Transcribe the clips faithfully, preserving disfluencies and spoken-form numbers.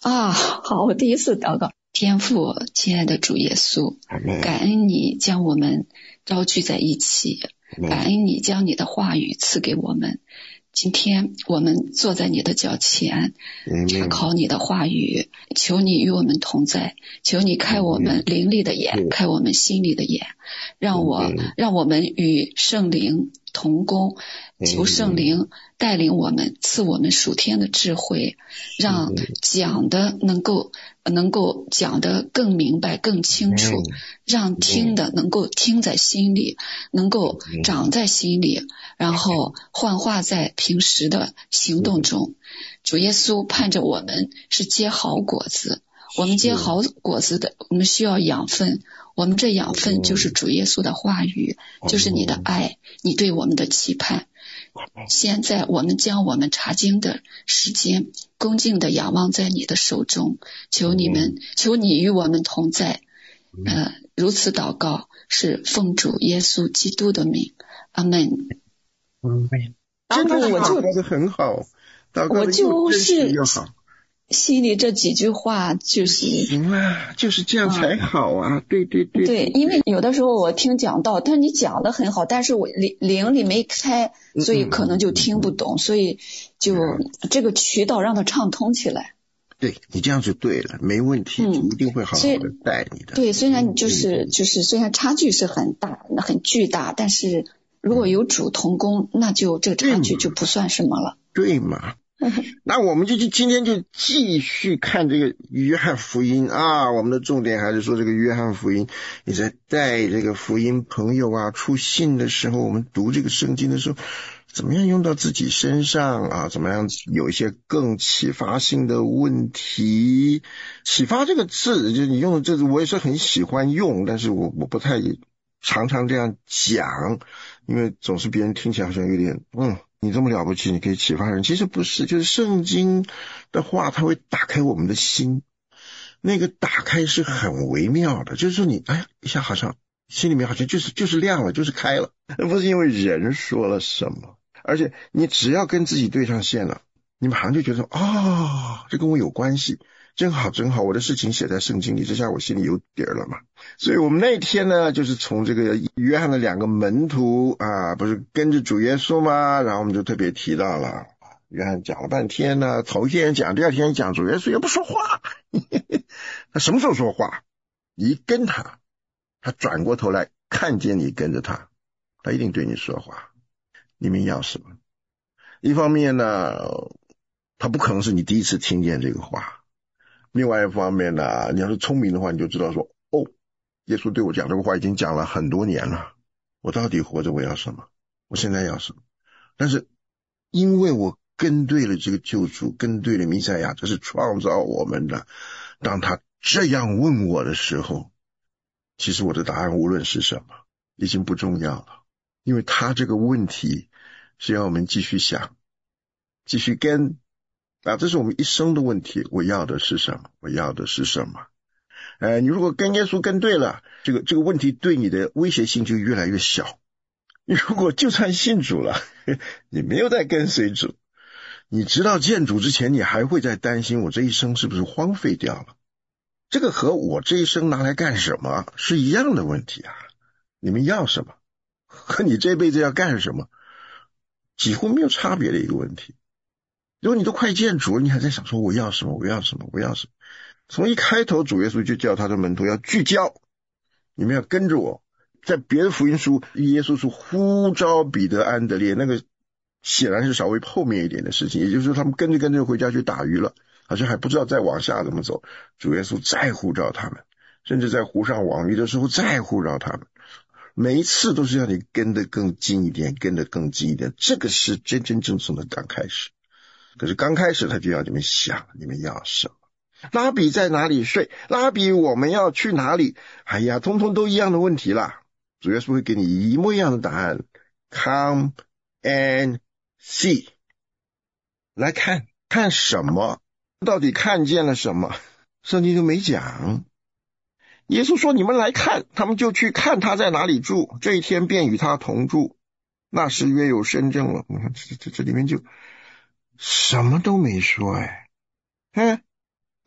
啊，好，我第一次祷告。天父，亲爱的主耶稣，感恩你将我们召聚在一起，感恩你将你的话语赐给我们。今天我们坐在你的脚前，查考你的话语，求你与我们同在，求你开我们灵力的眼，开我们心里的眼，让我让我们与圣灵同工，求圣灵带领我们，赐我们属天的智慧，让讲的能够能够讲得更明白更清楚，让听的能够听在心里，能够长在心里，然后幻化在平时的行动中。主耶稣盼着我们是结好果子，我们结好果子的，我们需要养分，我们这养分就是主耶稣的话语，就是你的爱，你对我们的期盼。现在我们将我们查经的时间恭敬地仰望在你的手中，求你们求你与我们同在。呃，如此祷告是奉主耶稣基督的名，阿们。 嗯，真的我就祷告得很好，祷告得又真实又好。 心里这几句话就是行啊，就是这样才好啊、嗯、对对对对，因为有的时候我听讲道，但是你讲得很好，但是我灵里没开，所以可能就听不懂、嗯、所以就这个渠道让它畅通起来。 对，你这样就对了，没问题、嗯、一定会好好的带你的。 对，虽然就是就是虽然差距是很大很巨大，但是如果有主同工、嗯、那就这个差距就不算什么了。 对嘛，那我们就今天就继续看这个约翰福音啊，我们的重点还是说这个约翰福音，你在带这个福音朋友啊出信的时候，我们读这个圣经的时候，怎么样用到自己身上啊？怎么样有一些更启发性的问题？启发这个字，就是你用的这字，我也是很喜欢用，但是我我不太常常这样讲，因为总是别人听起来好像有点嗯。你这么了不起，你可以启发人，其实不是，就是圣经的话它会打开我们的心，那个打开是很微妙的，就是说你哎呀一下好像心里面好像就是就是亮了，就是开了，不是因为人说了什么，而且你只要跟自己对上线了，你马上就觉得哦，这跟我有关系，真好真好，我的事情写在圣经里，这下我心里有底儿了嘛。所以我们那天呢，就是从这个约翰的两个门徒啊，不是跟着主耶稣吗？然后我们就特别提到了，约翰讲了半天呢，头一天讲，第二天讲，主耶稣也不说话，他什么时候说话？你一跟他，他转过头来看见你跟着他，他一定对你说话。你们要什么？一方面呢，他不可能是你第一次听见这个话。另外一方面呢，你要是聪明的话，你就知道说，哦，耶稣对我讲这个话已经讲了很多年了，我到底活着我要什么？我现在要什么？但是因为我跟对了这个救主，跟对了弥赛亚，这是创造我们的，当他这样问我的时候，其实我的答案无论是什么已经不重要了，因为他这个问题是要我们继续想，继续跟啊，这是我们一生的问题，我要的是什么？我要的是什么？呃，你如果跟耶稣跟对了，这个这个问题对你的威胁性就越来越小。你如果就算信主了，你没有在跟随主，你直到见主之前，你还会在担心我这一生是不是荒废掉了？这个和我这一生拿来干什么是一样的问题啊！你们要什么？和你这辈子要干什么？几乎没有差别的一个问题。如果你都快见主了，你还在想说我要什么我要什么我要什么，从一开头主耶稣就叫他的门徒要聚焦，你们要跟着我。在别的福音书，耶稣是呼召彼得安德烈，那个显然是稍微后面一点的事情，也就是说他们跟着跟着回家去打鱼了，好像还不知道再往下怎么走，主耶稣再呼召他们，甚至在湖上网鱼的时候再呼召他们，每一次都是让你跟得更近一点，跟得更近一点，这个是真真正正的刚开始。可是刚开始他就要你们想你们要什么，拉比在哪里睡，拉比我们要去哪里，哎呀通通都一样的问题啦，主耶稣会给你一模一样的答案。 Come and see， 来看看什么，到底看见了什么，圣经就没讲。耶稣说你们来看，他们就去看他在哪里住，这一天便与他同住，那时约有申正了。这这这里面就什么都没说。哎哎，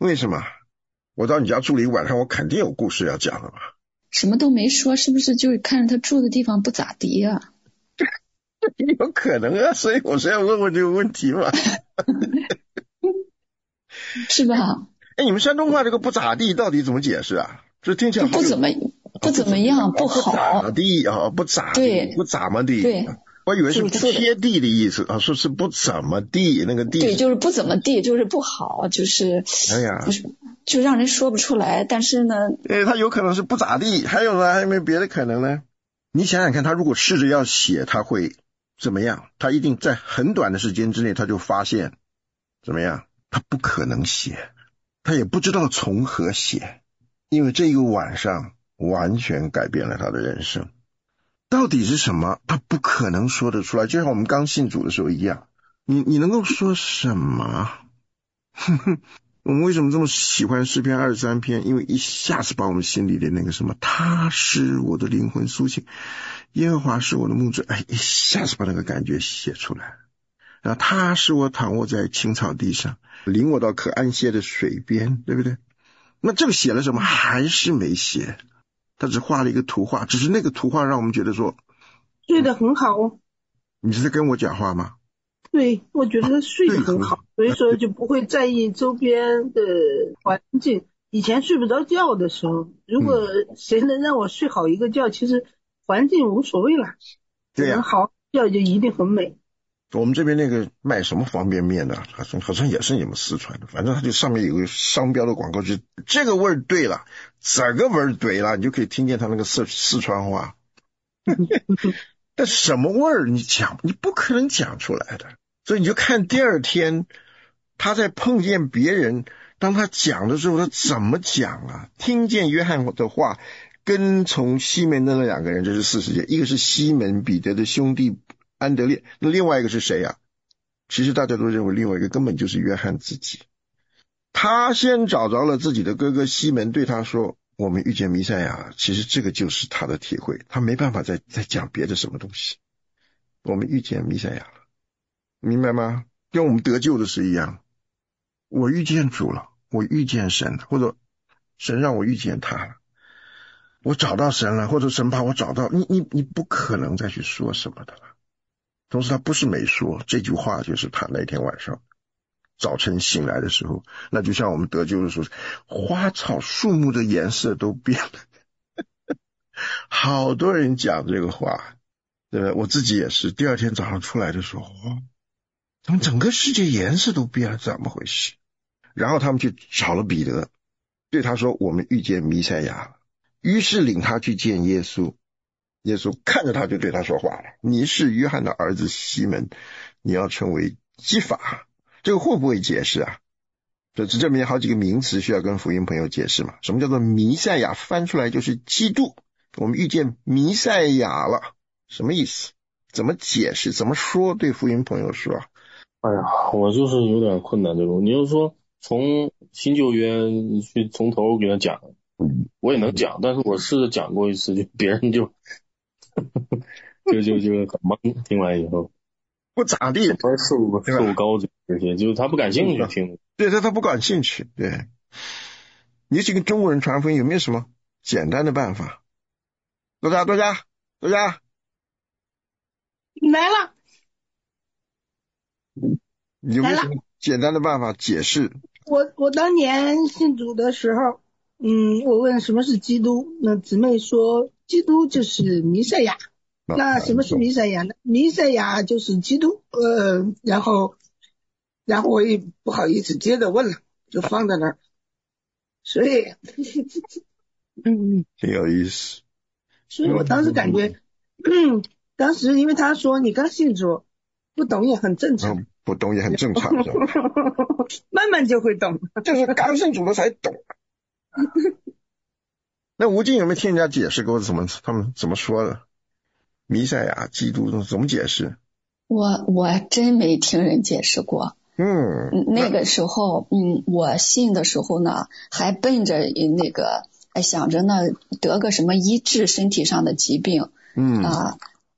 为什么？我到你家住了一晚上，我肯定有故事要讲的嘛。 什么都没说，是不是就看着他住的地方不咋地啊？ 有可能啊，所以我是要问问这个问题嘛。 是吧？ 哎，你们山东话这个不咋地到底怎么解释啊？这听起来不怎么不怎么样，不好， 不咋地啊，不咋地，不咋么地。 对， 我以为是不贴地的意思啊，说是不怎么地，那个地。 对，就是不怎么地，就是不好，就是。 哎呀， 不是，就让人说不出来。但是呢， 哎，他有可能是不咋地，还有呢，还有没有别的可能呢？你想想看，他如果试着要写，他会怎么样？他一定在很短的时间之内，他就发现怎么样？他不可能写，他也不知道从何写，因为这一个晚上完全改变了他的人生。到底是什么？他不可能说得出来，就像我们刚信主的时候一样。你你能够说什么？我们为什么这么喜欢诗篇二十三篇？因为一下子把我们心里的那个什么，他是我的灵魂苏醒，耶和华是我的牧者，哎，一下子把那个感觉写出来。然后他是我躺卧在青草地上，领我到可安歇的水边，对不对？那这个写了什么？还是没写，他只画了一个图画，只是那个图画让我们觉得说睡得很好哦。 你是在跟我讲话吗？ 对，我觉得他睡得很好，所以说就不会在意周边的环境。以前睡不着觉的时候，如果谁能让我睡好一个觉，其实环境无所谓了。 对呀、啊， 好觉就一定很美。 我们这边那个卖什么方便面的，好像好像也是你们四川的，反正它就上面有个商标的广告，就这个味儿对了，这个味儿对了，你就可以听见他那个四四川话。但什么味儿你讲，你不可能讲出来的。所以你就看第二天他在碰见别人，当他讲的时候他怎么讲啊？听见约翰的话，跟从西门的那两个人，这是四世界，一个是西门彼得的兄弟安德烈，那另外一个是谁啊？其实大家都认为另外一个根本就是约翰自己。他先找着了自己的哥哥西门，对他说我们遇见弥赛亚，其实这个就是他的体会，他没办法再再讲别的什么东西。我们遇见弥赛亚了，明白吗？跟我们得救的是一样，我遇见主了，我遇见神了，或者神让我遇见他了，我找到神了，或者神把我找到，你你你不可能再去说什么的了。同时他不是没说，这句话就是他那天晚上早晨醒来的时候，那就像我们得救的时候，花草树木的颜色都变了。好多人讲这个话，对不对？我自己也是，第二天早上出来的时候，哦，怎么整个世界颜色都变了，怎么回事？然后他们去找了彼得，对他说我们遇见弥赛亚了，于是领他去见耶稣。耶稣看着他就对他说话了，你是约翰的儿子西门，你要成为基法。这个会不会解释啊？这这边有好几个名词需要跟福音朋友解释嘛。什么叫做弥赛亚？翻出来就是基督，我们遇见弥赛亚了，什么意思？怎么解释？怎么说？对福音朋友说。 哎呀，我就是有点困难这种。你要说从新旧约去从头给他讲，我也能讲，但是我试着讲过一次，就别人就就就就很懵，听完以后不咋地， 受受高这些，就是他不感兴趣听。 对，他他不感兴趣。对，你去跟中国人传福音有没有什么简单的办法？多加多加多加来了， 有没有什么简单的办法解释？ 我我当年信主的时候，嗯，我问什么是基督，那姊妹说基督就是弥赛亚。那什么是弥赛亚呢？弥赛亚就是基督。呃，然后然后我也不好意思接着问了，就放在那儿。所以嗯，挺有意思。 所以我当时感觉嗯，当时因为他说你刚信主不懂也很正常。 嗯，不懂也很正常。 慢慢就会懂， 就是刚信主了才懂。那吴静有没有听人家解释过怎么他们怎么说的？弥赛亚基督怎么解释？ 我我真没听人解释过。 嗯， 那个时候嗯我信的时候呢，还奔着那个哎想着呢得个什么医治身体上的疾病。 嗯啊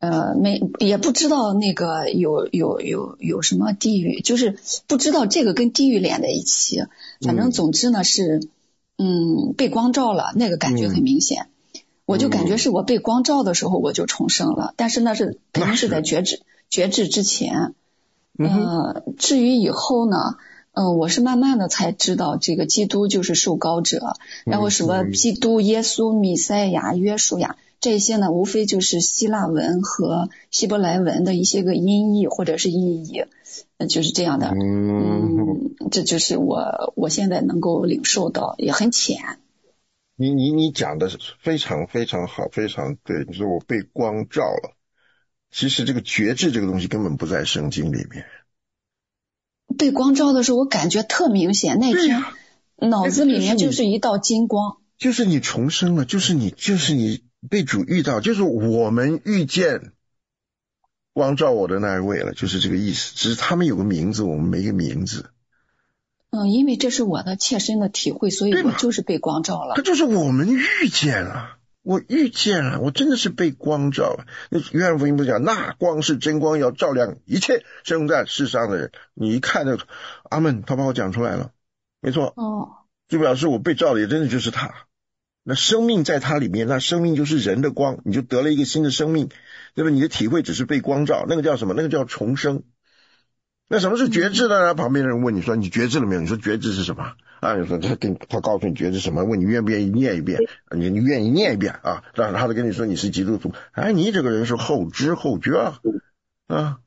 呃，没也不知道那个有有有有什么地狱，就是不知道这个跟地狱连在一起。反正总之呢是，嗯，被光照了，那个感觉很明显。嗯、我就感觉是我被光照的时候我就重生了，但是那是肯定是在觉知觉知之前。呃，至于以后呢，呃，我是慢慢的才知道这个基督就是受膏者，然后什么基督、耶稣、弥赛亚、约书亚。这些呢，无非就是希腊文和希伯来文的一些个音译或者是意义，就是这样的。嗯，这就是我我现在能够领受到，也很浅。 你你你讲的非常非常好，非常对。你说我被光照了，其实这个觉知这个东西根本不在圣经里面。 被光照的时候，我感觉特明显，那天脑子里面就是一道金光， 就是你重生了，就是你就是你。被主遇到，就是我们遇见光照我的那一位了，就是这个意思。只是他们有个名字，我们没个名字。 嗯，因为这是我的切身的体会，所以我就是被光照了。 这就是我们遇见了，我遇见了，我真的是被光照了。那约翰福音不是讲，那光是真光，要照亮一切生在世上的人。你一看那阿们，他把我讲出来了，没错。 哦， 就表示我被照的也真的就是他。那生命在它里面，那生命就是人的光，你就得了一个新的生命，对吧？你的体会只是被光照，那个叫什么？那个叫重生。那什么是觉知呢？旁边的人问你说你觉知了没有？你说觉知是什么啊？你说他跟他告诉你觉知什么？问你愿不愿意念一遍？你你愿意念一遍啊？然后他就跟你说你是基督徒，哎，你这个人是后知后觉啊啊！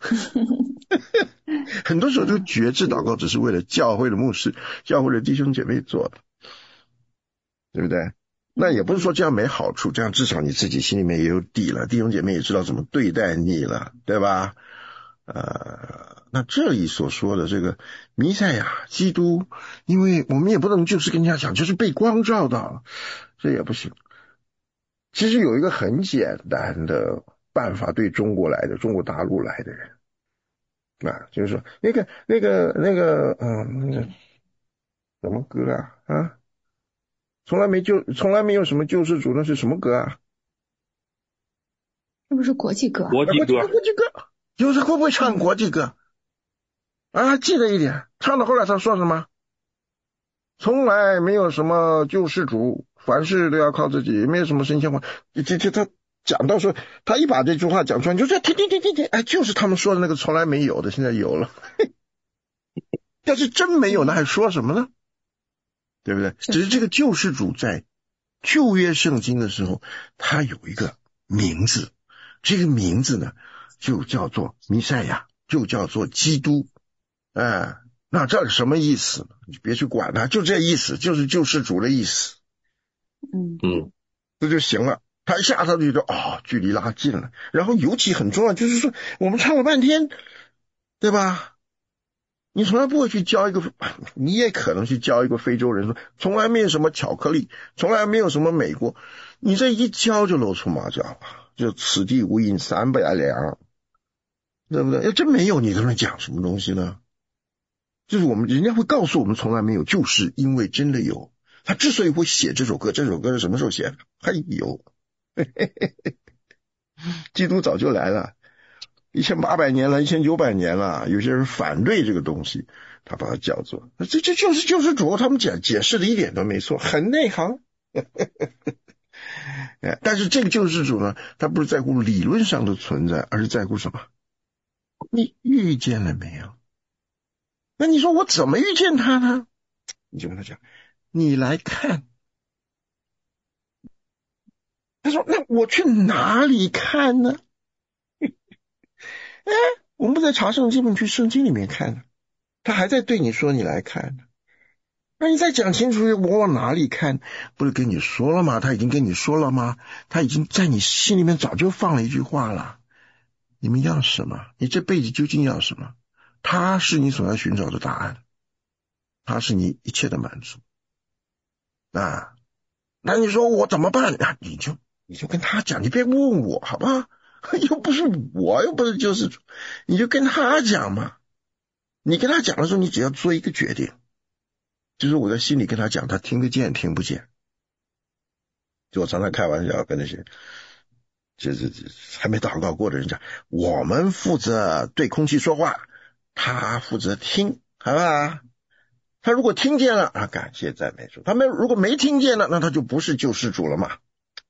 很多时候这个觉知祷告只是为了教会的牧师、教会的弟兄姐妹做的，对不对？那也不是说这样没好处，这样至少你自己心里面也有底了，弟兄姐妹也知道怎么对待你了，对吧？呃，那这里所说的这个弥赛亚基督，因为我们也不能就是跟人家讲就是被光照的，这也不行。其实有一个很简单的办法，对中国来的中国大陆来的人啊，就是说那个那个那个嗯那个什么歌啊啊从来没救，从来没有什么救世主，那是什么歌啊？ 是不是国际歌？ 国际歌， 国际歌，就是会不会唱国际歌啊？记得一点，唱到后来他说什么？从来没有什么救世主，凡事都要靠自己，没有什么神仙话。这这他讲到说，他一把这句话讲出来，你就这听听听听听，哎，就是他们说的那个从来没有的，现在有了。要是真没有，那还说什么呢？对不对？只是这个救世主在旧约圣经的时候，他有一个名字，这个名字呢就叫做弥赛亚，就叫做基督。哎，那这是什么意思呢？你别去管它，就这意思，就是救世主的意思。 嗯嗯， 这就行了。他一下他就觉得哦，距离拉近了。然后尤其很重要，就是说我们唱了半天，对吧？你从来不会去教一个，你也可能去教一个非洲人说，从来没有什么巧克力，从来没有什么美国，你这一教就露出马脚了，就此地无银三百两，对不对？要真没有，你跟他讲什么东西呢？就是我们人家会告诉我们从来没有，就是因为真的有。他之所以会写这首歌，这首歌是什么时候写的？嘿呦，嘿嘿嘿嘿，基督早就来了。一千八百年了，一千九百年了，有些人反对这个东西，他把它叫做这这就是救世主，他们讲解释的一点都没错，很内行。但是这个救世主呢，他不是在乎理论上的存在，而是在乎什么？你遇见了没有？那你说我怎么遇见他呢？你就跟他讲，你来看。他说那我去哪里看呢？哎，我们不在查圣经，你去圣经里面看，他还在对你说你来看。那你再讲清楚，我往哪里看？不是跟你说了吗？他已经跟你说了吗？他已经在你心里面早就放了一句话了。你们要什么？你这辈子究竟要什么？他是你所要寻找的答案，他是你一切的满足啊。那你说我怎么办？啊、你就你就跟他讲，你别问我好吧？又不是我，又不是救世主，你就跟他讲嘛。你跟他讲的时候，你只要做一个决定，就是我在心里跟他讲，他听得见听不见。就我常常开玩笑跟那些这这这还没祷告过的人讲，我们负责对空气说话，他负责听，好吧？他如果听见了啊，感谢赞美主；他们如果没听见了，那他就不是救世主了嘛。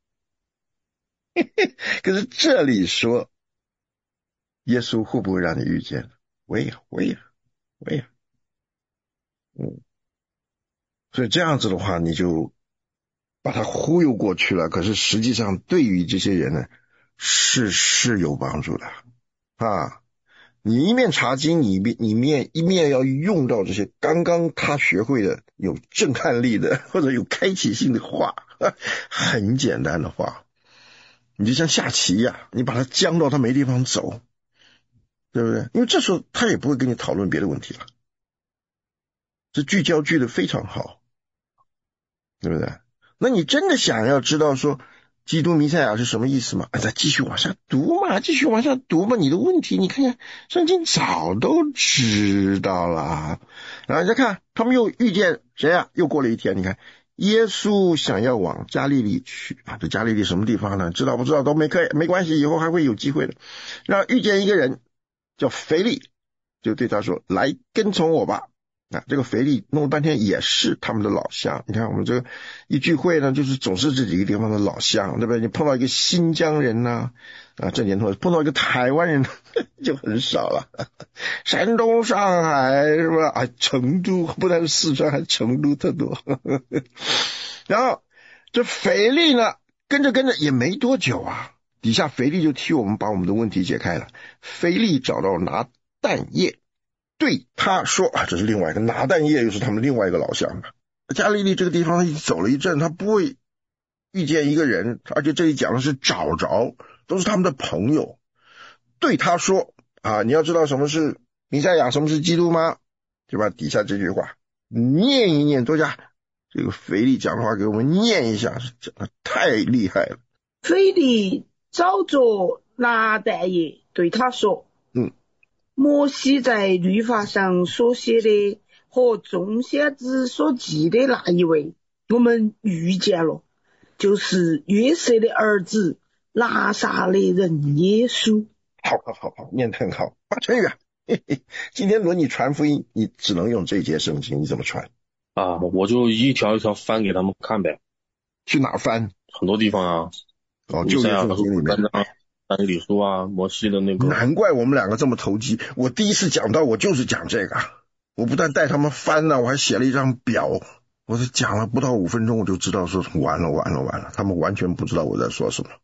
可是这里说，耶稣会不会让你遇见？会呀，会呀，会呀。嗯，所以这样子的话，你就把他忽悠过去了。可是实际上，对于这些人呢，是是有帮助的啊。你一面查经，你一面你面一面要用到这些刚刚他学会的有震撼力的或者有开启性的话，很简单的话，你就像下棋呀、啊，你把他僵到他没地方走，对不对？因为这时候他也不会跟你讨论别的问题了，这聚焦聚的非常好，对不对？那你真的想要知道说基督弥赛亚是什么意思吗？再继续往下读嘛，继续往下读嘛。你的问题，你看看圣经早都知道了。然后你再看，他们又遇见谁啊？又过了一天，你看耶稣想要往加利利去啊。这加利利什么地方呢？知道不知道都没可以没关系，以后还会有机会的。然后遇见一个人叫腓利，就对他说：“来跟从我吧。”啊，这个腓利弄了半天也是他们的老乡。你看我们这个一聚会呢，就是总是这几个地方的老乡，对不对？你碰到一个新疆人呐、啊，啊，郑年同碰到一个台湾人就很少了。山东、上海是吧？啊，成都不但是四川，还成都特多。然后这腓利呢，跟着跟着也没多久啊，底下腓利就替我们把我们的问题解开了。腓利找到拿但业。对他说啊，这是另外一个拿但业，又是他们另外一个老乡。加利利这个地方他走了一阵，他不会遇见一个人，而且这里讲的是找着，都是他们的朋友。对他说啊，你要知道什么是弥赛亚，什么是基督吗？对吧？底下这句话念一念，作家这个腓利讲的话给我们念一下，讲的太厉害了。 腓利找着拿但业，对他说， 嗯。 摩西在律法上所写的和众先知所记的那一位，我们遇见了，就是约瑟的儿子拿撒勒人耶稣。 好好好好，念得很好，八成语啊！嘿嘿，今天轮你传福音，你只能用这节圣经，你怎么传啊？我就一条一条翻给他们看呗。 去哪翻？ 很多地方啊。 哦，旧约圣经里面。 但理书啊，摩西的那个， 难怪我们两个这么投机。我第一次讲到，我就是讲这个，我不但带他们翻了，我还写了一张表。我是讲了不到五分钟，我就知道说完了完了完了，他们完全不知道我在说什么。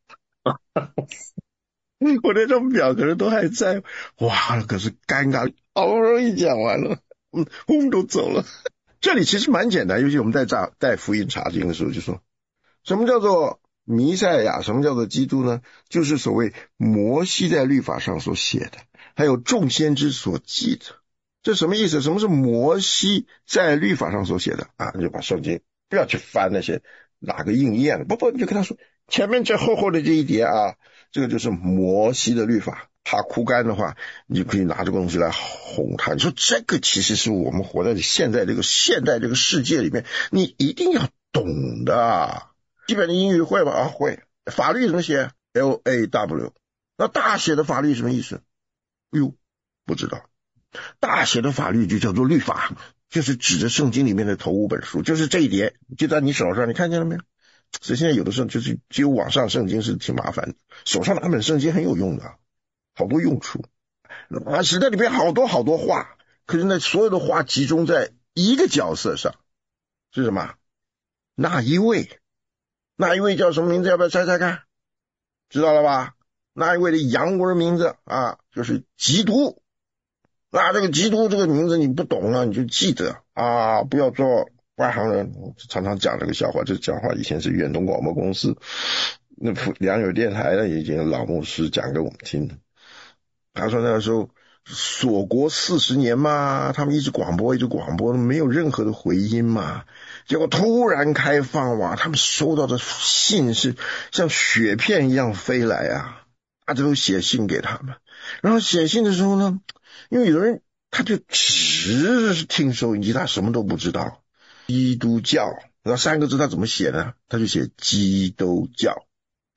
我那张表可能都还在，哇，可是尴尬，好不容易讲完了，嗯，我们都走了。这里其实蛮简单，尤其我们在查带福音查经的时候，就说什么叫做弥赛亚，什么叫做基督呢？就是所谓摩西在律法上所写的，还有众先知所记的。这什么意思？什么是摩西在律法上所写的啊？你就把圣经不要去翻那些哪个应验了，不不，你就跟他说前面这厚厚的这一叠啊，这个就是摩西的律法。怕枯干的话，你就可以拿这个东西来哄他。你说这个其实是我们活在现在这个现代这个世界里面，你一定要懂的。基本的英语会吧？啊，会。法律怎么写 ？L A W。那大写的法律什么意思？哟，不知道。大写的法律就叫做律法，就是指着圣经里面的头五本书，就是这一叠，就在你手上，你看见了没有？所以现在有的时候就是只有网上圣经是挺麻烦的，手上拿本圣经很有用的，好多用处。啊，时代里面好多好多话，可是那所有的话集中在一个角色上，是什么？那一位。那一位叫什么名字？要不要猜猜看？知道了吧？那一位的洋文名字啊，就是基督。那这个基督这个名字你不懂了，你就记得啊，不要做外行人。我常常讲这个笑话，这讲话以前是远东广播公司那良友电台的已经老牧师讲给我们听的。他说那个时候锁国四十年嘛，他们一直广播一直广播，没有任何的回音嘛。结果突然开放，哇，他们收到的信是像雪片一样飞来啊，他就写信给他们。然后写信的时候呢，因为有人他就只是听收音机，他什么都不知道。基督教，那三个字他怎么写呢？他就写基督教。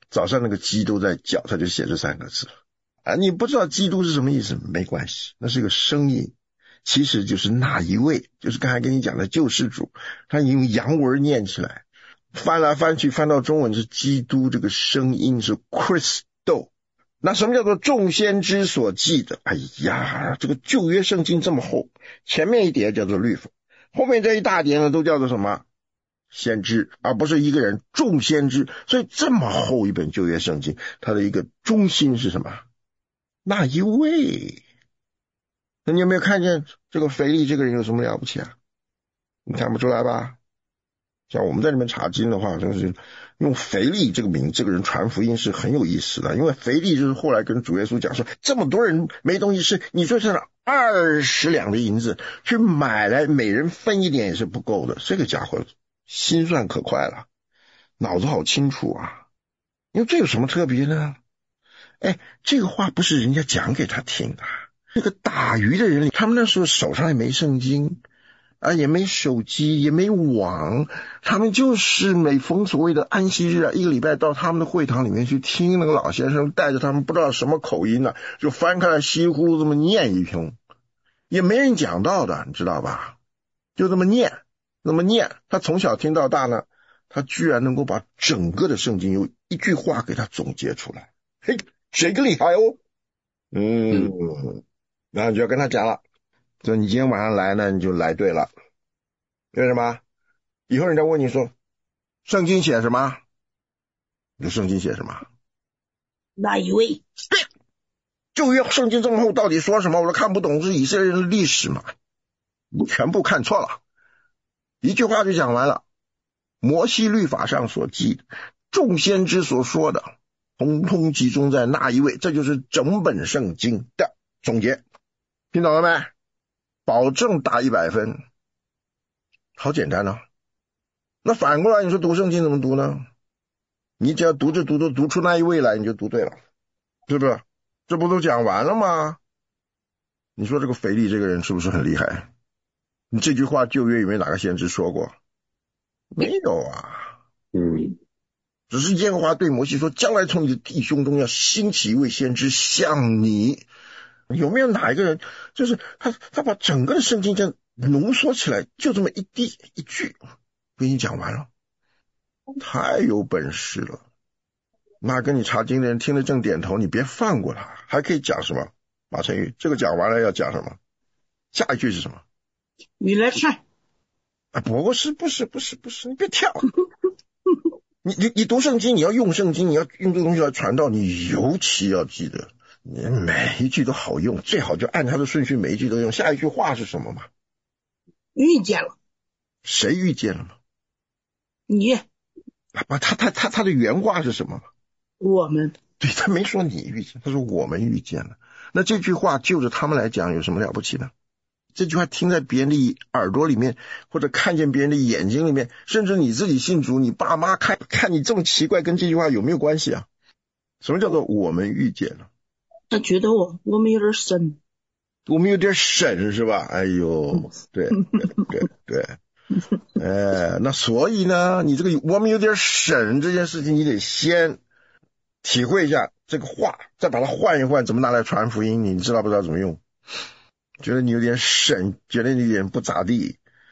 早上那个鸡都在叫，他就写这三个字啊。你不知道基督是什么意思没关系，那是个声音，其实就是那一位，就是刚才跟你讲的救世主，他用洋文念起来，翻来翻去翻到中文是基督，这个声音是 Christo。 那什么叫做众先知所记的？哎呀，这个旧约圣经这么厚，前面一叠叫做律法，后面这一大叠呢都叫做什么？先知，而不是一个人，众先知。所以这么厚一本旧约圣经，它的一个中心是什么？那一位。那你有没有看见这个腓力这个人有什么了不起啊？你看不出来吧？像我们在这边查经的话，真是用腓力这个名，这个人传福音是很有意思的。因为腓力就是后来跟主耶稣讲说，这么多人没东西吃，你说是二十两的银子去买来，每人分一点也是不够的。这个家伙心算可快了，脑子好清楚啊。因为这有什么特别呢？哎，这个话不是人家讲给他听的。这个打鱼的人，他们那时候手上也没圣经啊，也没手机，也没网，他们就是每逢所谓的安息日啊，一个礼拜到他们的会堂里面去听那个老先生带着他们不知道什么口音呢、啊，就翻开来稀里糊涂这么念一通，也没人讲到的，你知道吧？就这么念，那么念，他从小听到大呢，他居然能够把整个的圣经有一句话给他总结出来，嘿，这个厉害哦，嗯，嗯然后就要跟他讲了。就你今天晚上来呢，你就来对了。为什么？以后人家问你说，圣经写什么？你说圣经写什么？ 那一位？ 对，旧约圣经这么厚，到底说什么？我都看不懂，是以色列人的历史嘛？你全部看错了，一句话就讲完了。摩西律法上所记的，众先知所说的，统统集中在那一位，这就是整本圣经的总结。听懂了没？保证打一百分，好简单啊。那反过来你说读圣经怎么读呢？你只要读着读着读出那一位来，你就读对了，是不是？这不都讲完了吗？你说这个腓力这个人是不是很厉害？你这句话旧约有没有哪个先知说过？没有啊。 嗯， 只是耶和华对摩西说，将来从你的弟兄中要兴起一位先知像你。有没有哪一个人就是他他把整个的圣经这样浓缩起来，就这么一滴一句给你讲完了，太有本事了。那跟你查经的人听了正点头，你别放过他。还可以讲什么？马成宇这个讲完了要讲什么？下一句是什么？ 你来看啊，不是不是不是不是，你别跳。你你你读圣经，你要用圣经，你要用这个东西来传道，你尤其要记得你每一句都好用，最好就按它的顺序每一句都用。下一句话是什么嘛？ 遇见了。 谁遇见了吗？ 你。 啊，他他他他的原话是什么？ 我们。 对，他没说你遇见，他说我们遇见了。那这句话就着他们来讲有什么了不起呢？这句话听在别人的耳朵里面，或者看见别人的眼睛里面，甚至你自己信主，你爸妈看看你这么奇怪，跟这句话有没有关系啊？什么叫做我们遇见了？ 他觉得我我们有点神， 我们有点神是吧？哎呦，对对对对，哎，那所以呢，你这个我们有点神这件事情，你得先体会一下这个话，再把它换一换，怎么拿来传福音？你知道不知道怎么用？觉得你有点神，觉得你有点不咋地。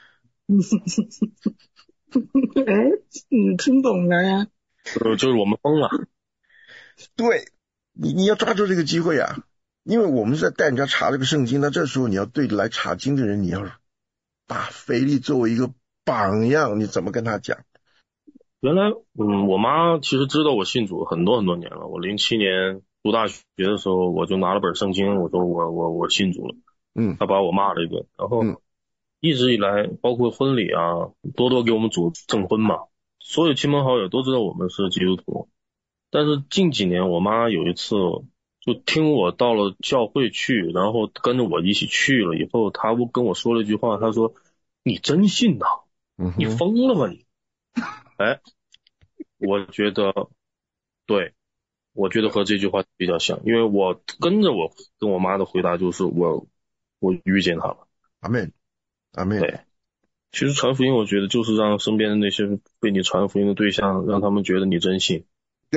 哎，你听懂了呀？ 呃，就是我们疯了。 对，你你要抓住这个机会啊！因为我们是在带人家查这个圣经，那这时候你要对来查经的人，你要把腓力作为一个榜样，你怎么跟他讲？ 原来，嗯，我妈其实知道我信主很多很多年了。我零七年读大学的时候，我就拿了本圣经，我说我我我信主了。 嗯， 她把我骂了一顿，然后一直以来，包括婚礼啊，多多给我们主证婚嘛，所有亲朋好友都知道我们是基督徒。但是近几年，我妈有一次就听我到了教会去，然后跟着我一起去了以后，她跟我说了一句话，她说：“你真信呐？你疯了吧你？”哎，我觉得对，我觉得和这句话比较像，因为我跟着我跟我妈的回答就是我我遇见他了。 阿们，阿们。 对，其实传福音，我觉得就是让身边的那些被你传福音的对象，让他们觉得你真信。 对，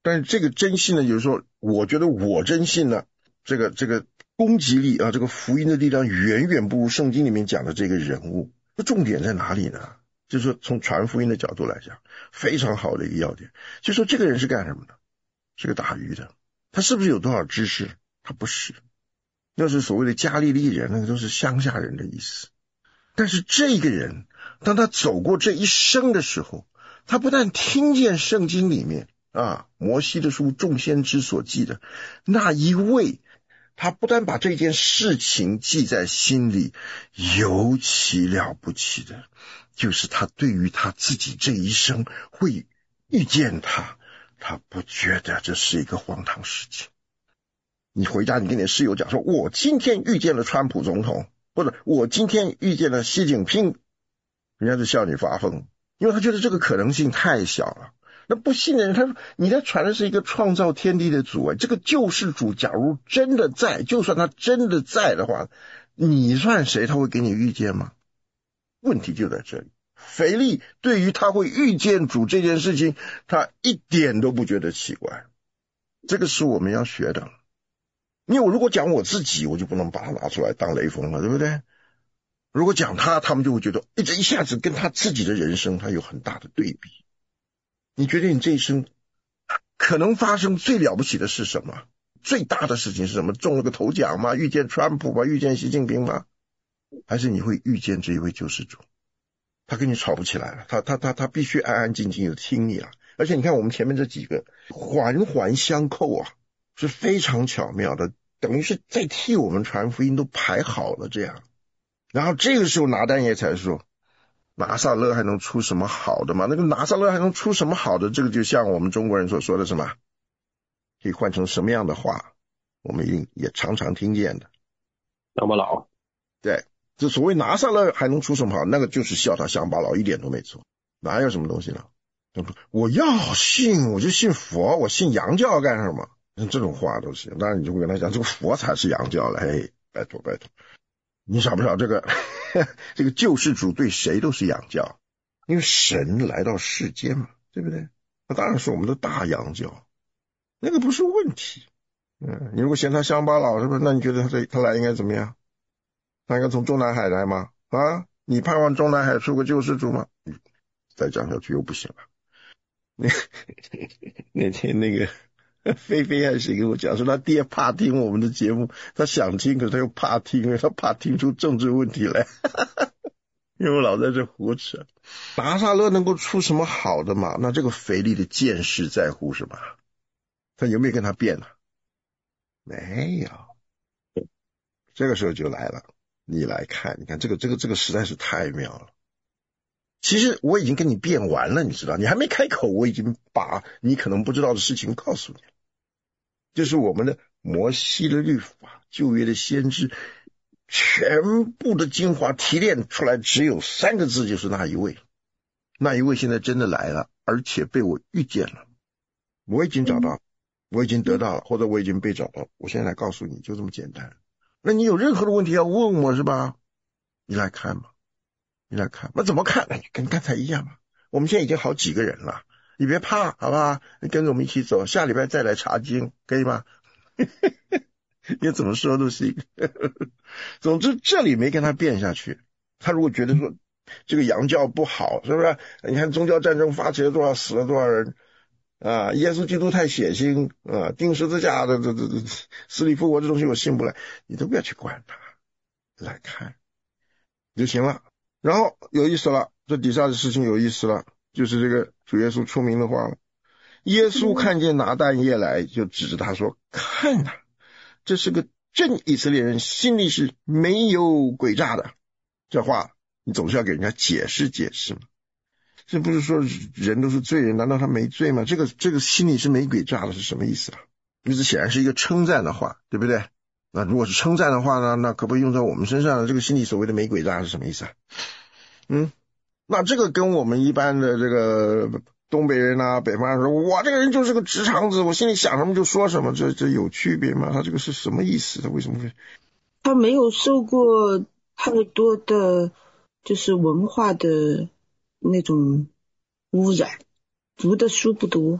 但是这个真信呢，就是说我觉得我真信呢，这个这个攻击力啊，这个福音的力量远远不如圣经里面讲的这个人物。那重点在哪里呢？就是说从传福音的角度来讲，非常好的一个要点，就是说这个人是干什么的？是个打鱼的。他是不是有多少知识？他不是，那是所谓的加利利人，那个都是乡下人的意思。但是这个人当他走过这一生的时候，他不但听见圣经里面啊摩西的书众先知所记的那一位，他不但把这件事情记在心里，尤其了不起的就是他对于他自己这一生会遇见他，他不觉得这是一个荒唐事情。你回家你跟你室友讲说，我今天遇见了川普总统，或者我今天遇见了习近平，人家就笑你发疯，因为他觉得这个可能性太小了。那不信的人，他说你在传的是一个创造天地的主啊，这个救世主假如真的在，就算他真的在的话，你算谁？他会给你遇见吗？问题就在这里。腓力对于他会遇见主这件事情，他一点都不觉得奇怪。这个是我们要学的。因为我如果讲我自己，我就不能把它拿出来当雷锋了，对不对？如果讲他，他们就会觉得一直一下子跟他自己的人生他有很大的对比。你觉得你这一生可能发生最了不起的是什么？最大的事情是什么？中了个头奖吗？遇见川普吗？遇见习近平吗？还是你会遇见这一位救世主？他跟你吵不起来了，他他他他必须安安静静的听你了。而且你看我们前面这几个环环相扣啊，是非常巧妙的，等于是在替我们传福音都排好了这样。然后这个时候拿但业才说，拿撒勒还能出什么好的吗？那个拿撒勒还能出什么好的？这个就像我们中国人所说的什么，可以换成什么样的话，我们也常常听见的乡巴佬。 对，就所谓拿撒勒还能出什么好，那个就是笑他乡巴佬，一点都没错。哪有什么东西呢？我要信我就信佛，我信洋教干什么？这种话都行。当然你就会跟他讲，这个佛才是洋教了。嘿，拜托拜托，你晓不晓得这个这个救世主对谁都是洋教，因为神来到世间嘛，对不对？那当然是我们的大洋教，那个不是问题。嗯，你如果嫌他乡巴佬是不是？那你觉得他这他来应该怎么样？他应该从中南海来吗？啊，你盼望中南海出个救世主吗？再讲下去又不行了。那那天那个菲菲还是跟我讲说，他爹怕听我们的节目，他想听，可是他又怕听，因为他怕听出政治问题来。因为我老在这胡扯。拿撒勒能够出什么好的嘛？那这个腓力的见识在乎什么？他有没有跟他辩呢？没有。这个时候就来了，你来看，你看这个这个这个实在是太妙了。其实我已经跟你辩完了，你知道，你还没开口，我已经把你可能不知道的事情告诉你了。就是我们的摩西的律法，旧约的先知，全部的精华提炼出来只有三个字，就是那一位。那一位现在真的来了，而且被我遇见了。我已经找到，我已经得到了，或者我已经被找到了。我现在来告诉你，就这么简单。那你有任何的问题要问我是吧？你来看吧。你来看，那怎么看？跟刚才一样嘛。我们现在已经好几个人了，你别怕，好吧？你跟着我们一起走，下礼拜再来查经，可以吗？你怎么说都行。总之，这里没跟他辩下去。他如果觉得说这个洋教不好，是不是？你看宗教战争发起了多少，死了多少人啊？耶稣基督太血腥啊，钉十字架的这这这死里复活这东西我信不来，你都不要去管他，来看就行了。然后有意思了，这底下的事情有意思了，就是这个主耶稣出名的话了。耶稣看见拿但业来，就指着他说，看啊，这是个真以色列人，心里是没有诡诈的。这话你总是要给人家解释解释嘛。这不是说人都是罪人，难道他没罪吗？这个这个心里是没诡诈的是什么意思啊？这显然是一个称赞的话，对不对？那如果是称赞的话呢，那可不可以用在我们身上呢？这个心里所谓的没诡诈是什么意思啊？嗯，那这个跟我们一般的这个东北人啊、北方人说，我这个人就是个直肠子，我心里想什么就说什么，这这有区别吗？他这个是什么意思？他为什么会？ 他没有受过太多的就是文化的那种污染，读的书不多。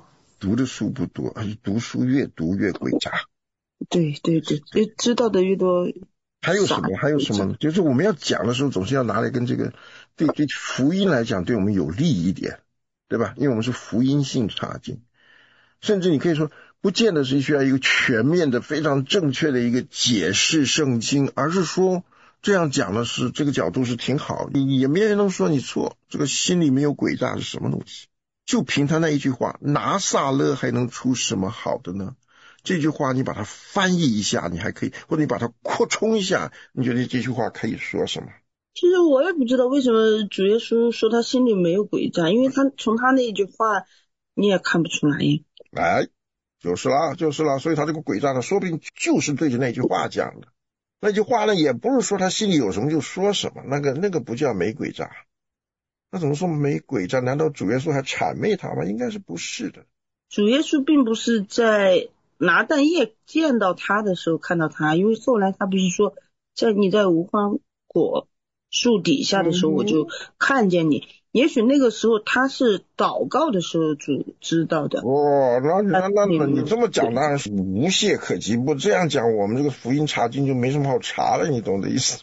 读的书不多，而是读书越读越诡诈。 对对对，越知道的越多。 还有什么？还有什么？就是我们要讲的时候，总是要拿来跟这个对对福音来讲，对我们有利一点，对吧？因为我们是福音性查经，甚至你可以说，不见得是需要一个全面的、非常正确的一个解释圣经，而是说这样讲的是这个角度是挺好，你也没人能说你错。这个心里没有诡诈是什么东西？就凭他那一句话，拿撒勒还能出什么好的呢？这句话你把它翻译一下，你还可以，或者你把它扩充一下，你觉得这句话可以说什么？ 其实我也不知道为什么主耶稣说他心里没有诡诈，因为他从他那一句话你也看不出来。 哎，就是啦，就是啦，所以他这个诡诈呢，说不定就是对着那句话讲的。那句话呢，也不是说他心里有什么就说什么，那个那个不叫没诡诈。那怎么说没诡诈？难道主耶稣还谄媚他吗？应该是不是的。 主耶稣并不是在拿但业见到他的时候看到他，因为后来他不是说在你在无花果树底下的时候我就看见你、嗯、也许那个时候他是祷告的时候主知道的。 哦，那那那那你这么讲当然是无懈可击，不这样讲我们这个福音查经就没什么好查了，你懂的意思。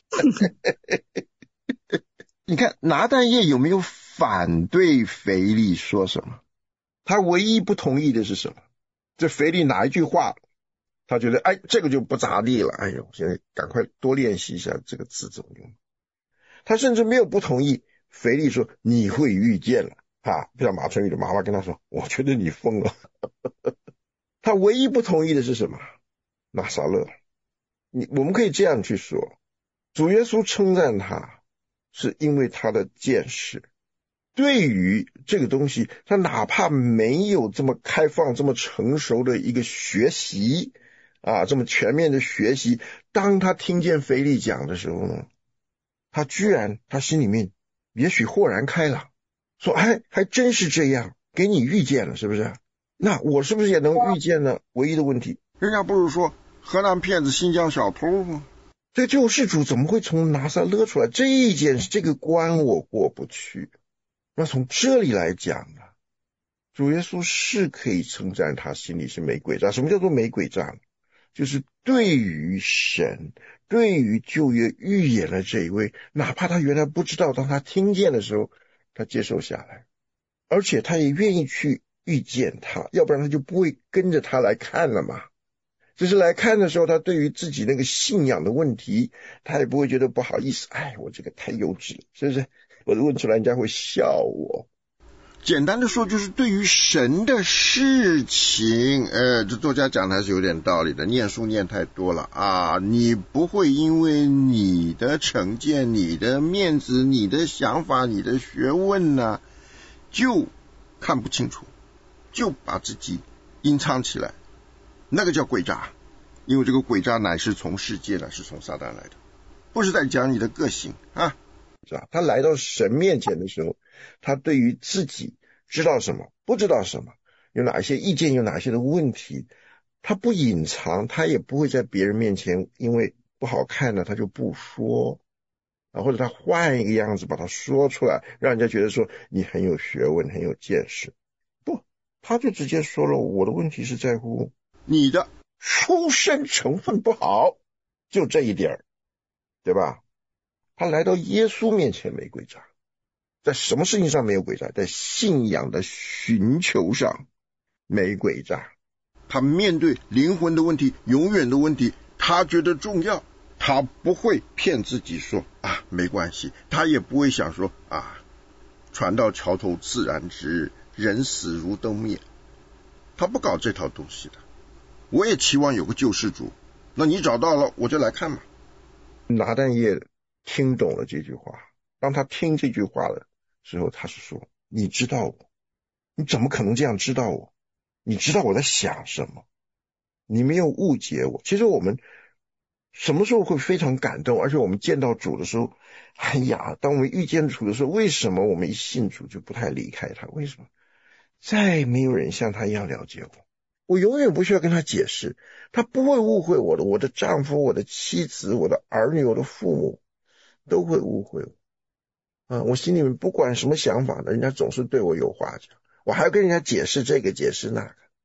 你看拿但业有没有反对腓力说什么？他唯一不同意的是什么？这腓力哪一句话他觉得哎这个就不咋地了，哎呦现在赶快多练习一下这个字怎么用。他甚至没有不同意腓力说你会遇见了啊，不像马春雨的妈妈跟他说我觉得你疯了。他唯一不同意的是什么？拿撒勒。你我们可以这样去说，主耶稣称赞他是因为他的见识，对于这个东西他哪怕没有这么开放这么成熟的一个学习啊，这么全面的学习，当他听见腓力讲的时候呢，他居然他心里面也许豁然开朗，说哎还真是这样，给你遇见了是不是？那我是不是也能遇见呢？唯一的问题人家不是说河南骗子新疆小偷吗？这救世主怎么会从拿撒勒出来？这一件这个关我过不去。那从这里来讲呢，主耶稣是可以称赞他心里是没诡诈。什么叫做没诡诈？就是对于神，对于旧约预言了这一位，哪怕他原来不知道，当他听见的时候他接受下来，而且他也愿意去遇见他，要不然他就不会跟着他来看了嘛。就是来看的时候，他对于自己那个信仰的问题他也不会觉得不好意思，哎我这个太幼稚了，是不是？我问出来人家会笑我。简单的说就是对于神的事情，呃，这作家讲的还是有点道理的，念书念太多了啊，你不会因为你的成见、你的面子、你的想法、你的学问呢、啊，就看不清楚，就把自己隐藏起来，那个叫诡诈。因为这个诡诈乃是从世界呢，是从撒旦来的，不是在讲你的个性啊。是吧？他来到神面前的时候，他对于自己知道什么不知道什么，有哪些意见有哪些的问题，他不隐藏，他也不会在别人面前因为不好看了他就不说啊，或者他换一个样子把它说出来，让人家觉得说你很有学问很有见识。不，他就直接说了，我的问题是在乎你的出身成分不好，就这一点，对吧？他来到耶稣面前没诡诈，在什么事情上没有诡诈？在信仰的寻求上没诡诈。他面对灵魂的问题、永远的问题，他觉得重要，他不会骗自己说啊没关系，他也不会想说啊船到桥头自然直，人死如灯灭，他不搞这套东西的。我也期望有个救世主，那你找到了我就来看嘛。拿但业听懂了这句话，当他听这句话的时候，他是说你知道我，你怎么可能这样知道我？你知道我在想什么，你没有误解我。其实我们什么时候会非常感动，而且我们见到主的时候，哎呀，当我们遇见主的时候，为什么我们一信主就不太离开他？为什么？再没有人像他一样了解我，我永远不需要跟他解释，他不会误会我的，我的丈夫、我的妻子、我的儿女、我的父母都会误会我啊！我心里面不管什么想法的，人家总是对我有话讲，我还要跟人家解释这个解释那个。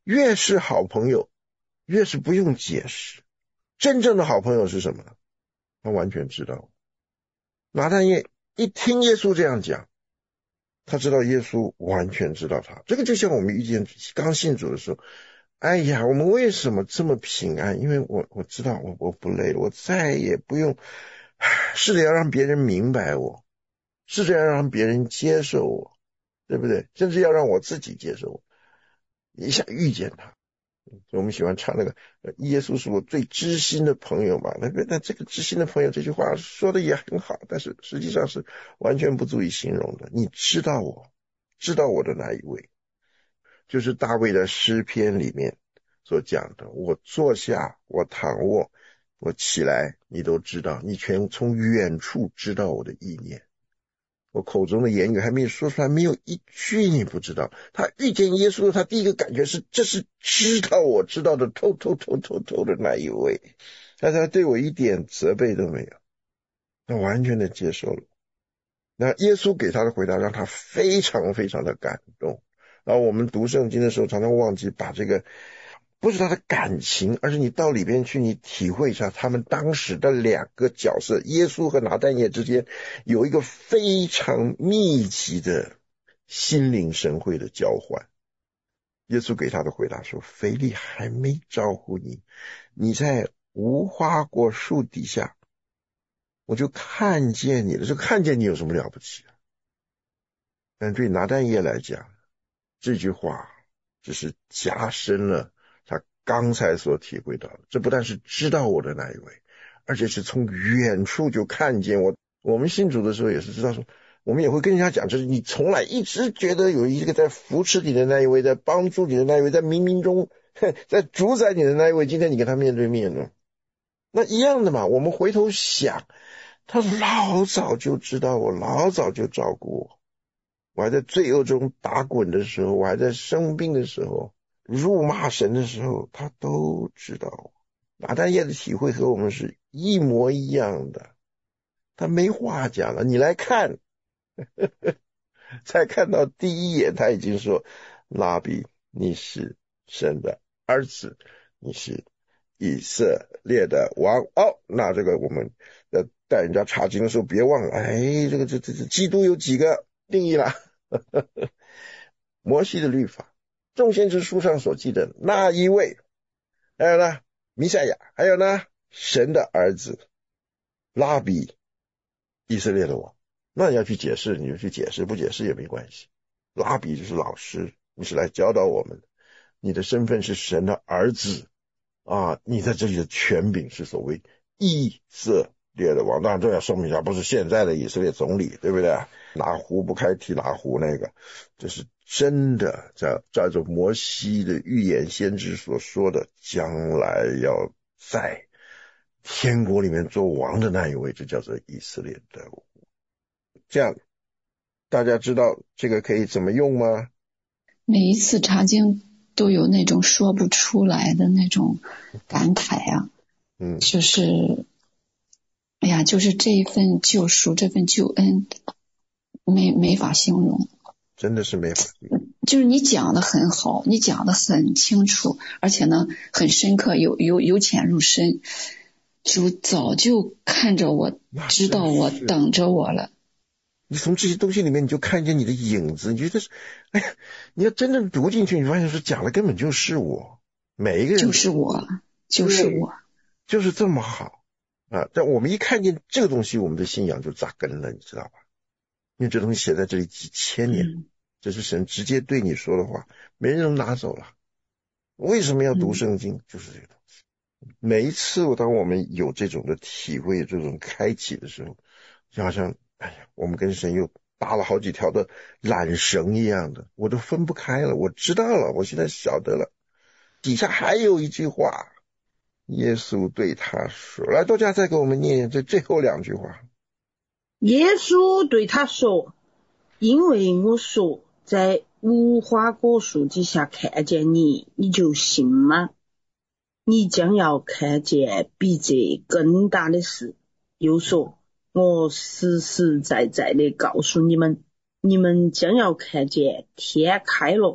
越是好朋友，越是不用解释。真正的好朋友是什么呢？他完全知道。拿但业一听耶稣这样讲，他知道耶稣完全知道他。这个就像我们遇见刚信主的时候，哎呀，我们为什么这么平安？因为我我知道我我不累了，我再也不用试着要让别人明白我，试着要让别人接受我，对不对？甚至要让我自己接受我，一下遇见他。我们喜欢唱那个耶稣是我最知心的朋友嘛，那那这个知心的朋友这句话说的也很好，但是实际上是完全不足以形容的。你知道我，知道我的那一位，就是大卫的诗篇里面所讲的，我坐下，我躺卧，我起来，你都知道，你全从远处知道我的意念。我口中的言语还没有说出来，没有一句你不知道。他遇见耶稣，他第一个感觉是，这是知道我知道的透透透透透的那一位，但他对我一点责备都没有，他完全的接受了。那耶稣给他的回答让他非常非常的感动。然后我们读圣经的时候常常忘记把这个不是他的感情，而是你到里边去，你体会一下他们当时的两个角色，耶稣和拿但业之间有一个非常密集的心领神会的交换。耶稣给他的回答说，腓利还没招呼你，你在无花果树底下，我就看见你了。这看见你有什么了不起啊？但对拿但业来讲，这句话只是加深了他刚才所体会到的，这不但是知道我的那一位，而且是从远处就看见我。我们信主的时候也是知道说，我们也会跟人家讲，就是你从来一直觉得有一个在扶持你的那一位，在帮助你的那一位，在冥冥中在主宰你的那一位，今天你跟他面对面了，那一样的嘛。我们回头想，他老早就知道我，老早就照顾我。我还在罪恶中打滚的时候，我还在生病的时候，辱骂神的时候，他都知道。拿但业的体会和我们是一模一样的，他没话讲了。你来看，呵呵，才看到第一眼，他已经说，拉比，你是神的儿子，你是以色列的王。哦，那这个我们在带人家查经的时候别忘了，哎，这个这这这基督有几个定义了？摩西的律法，众先知书上所记的那一位，还有呢弥赛亚，还有呢神的儿子，拉比，以色列的王。那你要去解释你就去解释，不解释也没关系。拉比就是老师，你是来教导我们的，你的身份是神的儿子啊，你在这里的权柄是所谓以色列的王。当然这要说明一下，不是现在的以色列总理，对不对？拿壶不开提拿壶，那个这是真的，叫照着摩西的预言先知所说的，将来要在天国里面做王的那一位，就叫做以色列的。这样大家知道这个可以怎么用吗？ 每一次查经都有那种说不出来的那种感慨啊， 嗯， 就是哎呀，就是这一份救赎，这份救恩没没法形容， 真的是没法形容。 就是你讲的很好，你讲的很清楚，而且呢很深刻，有有由浅入深。主早就看着我，知道我，等着我了。 你从这些东西里面你就看见你的影子，你觉得是，哎呀，你要真正读进去，你发现说讲的根本就是我，每一个人就是我，就是我， 就是这么好啊！但我们一看见这个东西，我们的信仰就扎根了，你知道吧？因为这东西写在这里几千年，嗯、这是神直接对你说的话，没人能拿走了。为什么要读圣经？嗯、就是这个东西。每一次我当我们有这种的体会，这种开启的时候，就好像哎呀，我们跟神又搭了好几条的缆绳一样的，我都分不开了。我知道了，我现在晓得了。底下还有一句话，耶稣对他说，来，大家再给我们念念这最后两句话。 耶稣对他说，因为我说在无花果树底下看见你，你就信吗？你将要看见比这更大的事。又说，我实实在在的告诉你们，你们将要看见天开了，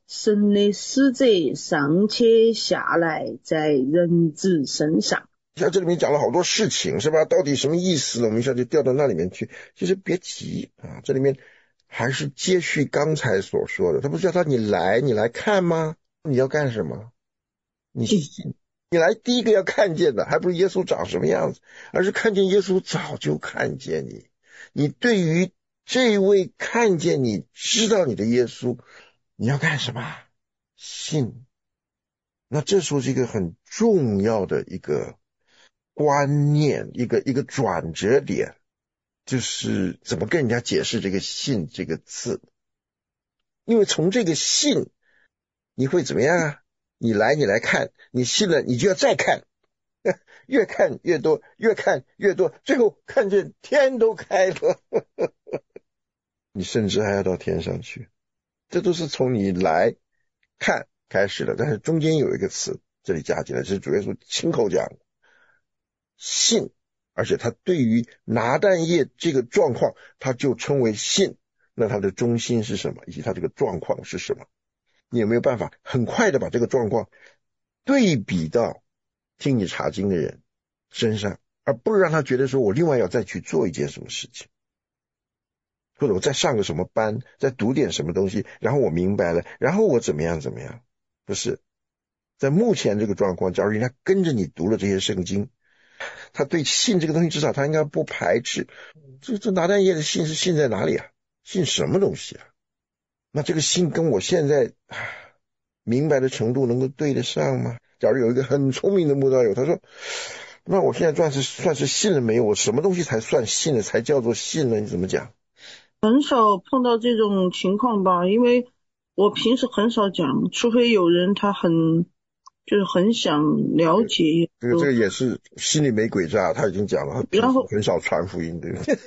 神的使者尚且下来在人子身上。 像这里面讲了好多事情是吧？到底什么意思？我们一下就掉到那里面去。其实别急啊，这里面还是接续刚才所说的。他不是叫他你来你来看吗？你要干什么？你信，你来第一个要看见的还不是耶稣长什么样子，而是看见耶稣早就看见你。你对于这位看见你知道你的耶稣，你要干什么？信。那这时候是一个很重要的一个观念，一个一个转折点，就是怎么跟人家解释这个信这个字。因为从这个信你会怎么样啊？你来你来看，你信了你就要再看，越看越多，越看越多，最后看见天都开了你甚至还要到天上去。这都是从你来看开始的。但是中间有一个词这里加进来，这是主耶稣亲口讲信，而且他对于拿但业这个状况他就称为信。那他的中心是什么，以及他这个状况是什么？你有没有办法很快的把这个状况对比到听你查经的人身上，而不是让他觉得说我另外要再去做一件什么事情，或者我再上个什么班，再读点什么东西，然后我明白了，然后我怎么样怎么样。不是，在目前这个状况，假如人家跟着你读了这些圣经，他对信这个东西至少他应该不排斥。这这拿但业的信是信在哪里啊？信什么东西啊？那这个信跟我现在明白的程度能够对得上吗？假如有一个很聪明的慕道友，他说那我现在算是算是信了没有？我什么东西才算信了，才叫做信了？你怎么讲？ 很少碰到这种情况吧，因为我平时很少讲，除非有人他很就是很想了解。 这个这个也是心里没鬼诈，他已经讲了，然后很少传福音，对不对？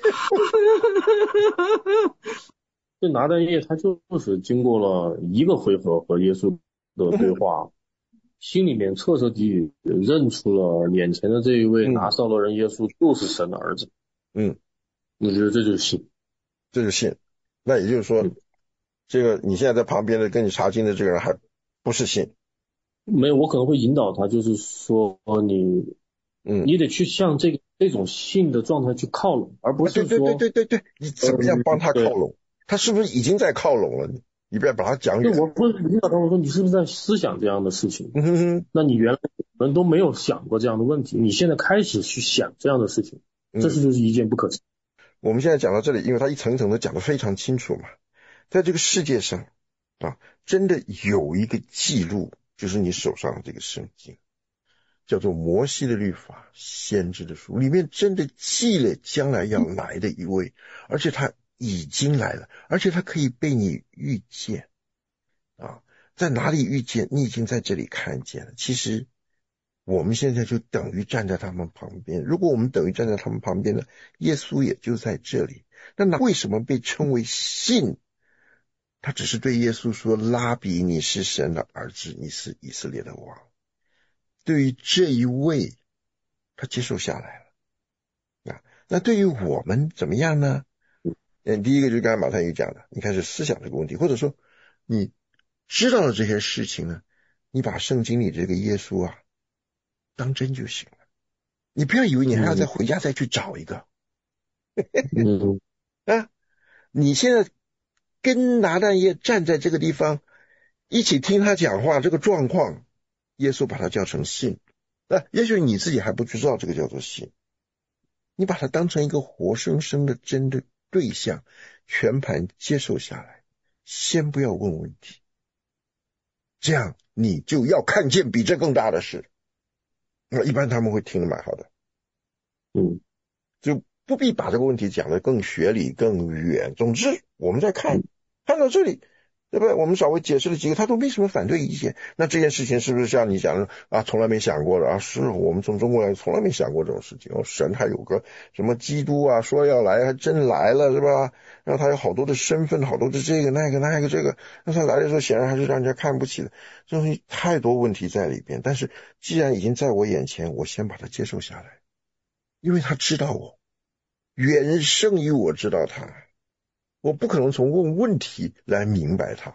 这拿但业他就是经过了一个回合和耶稣的对话，心里面彻彻底底认出了眼前的这一位拿撒勒人耶稣就是神的儿子。 嗯， 我觉得这就是信， 这就是信。那也就是说，嗯、这个你现在在旁边的跟你查经的这个人还不是信。 没有，我可能会引导他，就是说你， 嗯， 你得去向这个这种信的状态去靠拢，而不是说， 对对对对对对，你怎么样帮他靠拢？嗯、他是不是已经在靠拢了？你不要把他讲远。 我不是引导他，我说你是不是在思想这样的事情？ 嗯哼哼， 那你原来人都没有想过这样的问题，你现在开始去想这样的事情，这是就是一件不可思议。 我们现在讲到这里，因为他一层一层的讲得非常清楚嘛，在这个世界上啊，真的有一个记录，就是你手上的这个圣经，叫做摩西的律法先知的书，里面真的记了将来要来的一位，而且他已经来了，而且他可以被你遇见啊，在哪里遇见？你已经在这里看见了。其实我们现在就等于站在他们旁边，如果我们等于站在他们旁边呢，耶稣也就在这里。那为什么被称为信？他只是对耶稣说，拉比，你是神的儿子，你是以色列的王。对于这一位，他接受下来了啊。那对于我们怎么样呢？嗯，第一个就是刚才马太宇讲的，你开始思想这个问题，或者说你知道了这些事情呢，你把圣经里这个耶稣啊当真就行了。你不要以为你还要再回家再去找一个。 嗯啊，你现在跟拿但业站在这个地方一起听他讲话，这个状况耶稣把它叫成信。那也许你自己还不知道这个叫做信，你把它当成一个活生生的真的对象，全盘接受下来，先不要问问题，这样你就要看见比这更大的事。那一般他们会听得蛮好的， 嗯， 就不必把这个问题讲得更学理更远。总之我们在看看到这里，对不对？我们稍微解释了几个，他都没什么反对意见。那这件事情是不是像你讲的啊，从来没想过的啊？是我们从中国来从来没想过这种事情。哦，神还有个什么基督啊，说要来还真来了，是吧？然后他有好多的身份，好多的这个那个那个这个，那他来的时候显然还是让人家看不起的，这东西太多问题在里边。但是既然已经在我眼前，我先把它接受下来，因为他知道我远胜于我知道他，我不可能从问问题来明白他，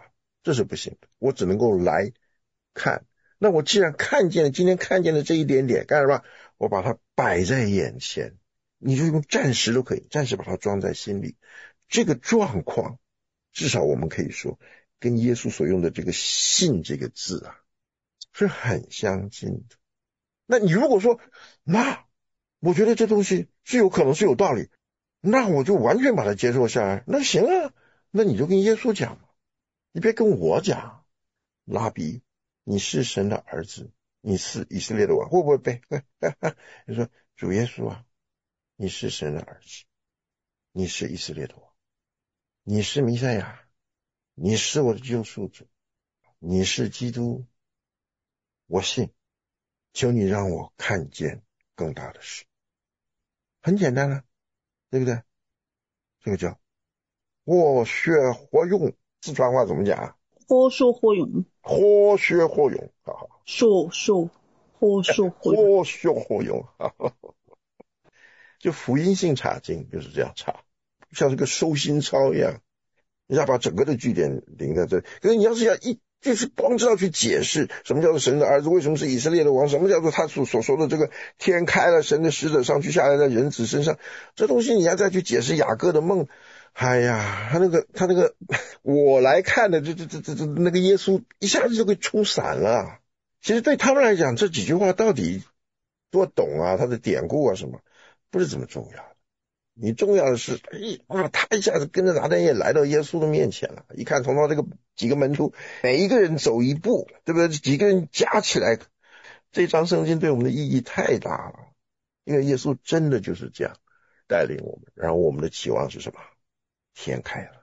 这是不行的，我只能够来看。那我既然看见了，今天看见了这一点点，干什么？我把它摆在眼前，你就用暂时都可以，暂时把它装在心里。这个状况，至少我们可以说，跟耶稣所用的这个信这个字啊，是很相近的。那你如果说，那我觉得这东西是有可能是有道理，那我就完全把它接受下来，那行啊，那你就跟耶稣讲嘛，你别跟我讲，拉比，你是神的儿子，你是以色列的王，会不会背？你说主耶稣啊，你是神的儿子，你是以色列的王，你是弥赛亚，你是我的救赎主，你是基督，我信，求你让我看见更大的事。很简单啊，对不对？这个叫活学活用，四川话怎么讲啊？ 活学活用， 活学活用，好好， 学学活学活用，活学活用，好好，就福音性查经就是这样查，像这个收心操一样，你要把整个的句点领在这里。可是你要是要一就是光知道去解释什么叫做神的儿子，为什么是以色列的王，什么叫做他所所说的这个天开了，神的使者上去下来在人子身上，这东西你要再去解释雅各的梦，哎呀，他那个他那个我来看的这这这这这那个耶稣一下子就给冲散了。其实对他们来讲，这几句话到底多懂啊，他的典故啊什么不是这么重要的。你重要的是，哎啊，他一下子跟着拿单叶来到耶稣的面前了。一看从他这个几个门徒，每一个人走一步，对不对？几个人加起来，这张圣经对我们的意义太大了。因为耶稣真的就是这样带领我们，然后我们的期望是什么？天开了。